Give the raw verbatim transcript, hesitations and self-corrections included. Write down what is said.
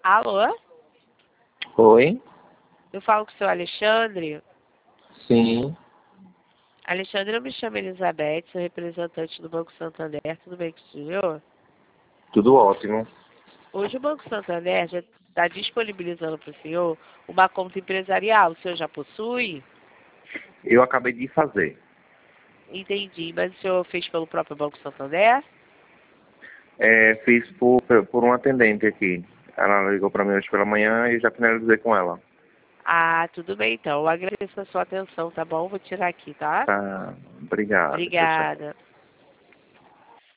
Alô? Oi? Eu falo com o seu Alexandre. Sim, Alexandre, eu me chamo Elizabeth, sou representante do Banco Santander. Tudo bem com o senhor? tudo ótimo. Hoje o Banco Santander já está disponibilizando para o senhor uma conta empresarial. O senhor já possui? Eu acabei de fazer. Entendi. Mas o senhor fez pelo próprio Banco Santander? É, fiz por, por um atendente aqui. Ela ligou para mim hoje pela manhã e já finalizei com ela. Ah, tudo bem então. Eu agradeço a sua atenção, tá bom? Vou tirar aqui, tá? Tá, obrigado. Tchau, tchau. Obrigada.